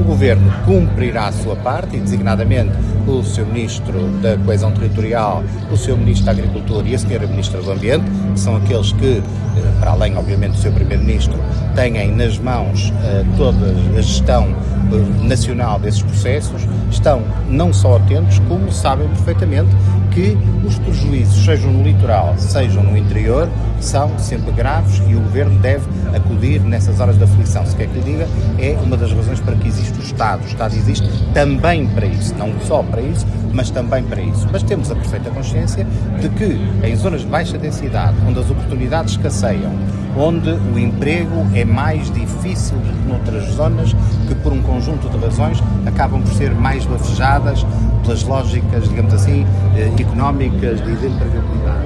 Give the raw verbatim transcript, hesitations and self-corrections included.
O Governo cumprirá a sua parte, e designadamente o seu Ministro da Coesão Territorial, o seu Ministro da Agricultura e a senhora Ministra do Ambiente, que são aqueles que, para além, obviamente, do seu Primeiro-Ministro, têm nas mãos uh, toda a gestão uh, nacional desses processos, estão não só atentos, como sabem perfeitamente que os prejuízos, sejam no litoral, sejam no interior, são sempre graves e o Governo deve acudir nessas horas de aflição. Se quer que lhe diga, é uma das razões para que existe o Estado. O Estado existe também para isso, não só para isso, mas também para isso. Mas temos a perfeita consciência de que em zonas de baixa densidade, onde as oportunidades escasseiam, onde o emprego é mais difícil do que noutras zonas, que por um conjunto de razões acabam por ser mais bafejadas pelas lógicas, digamos assim, económicas de empregabilidade.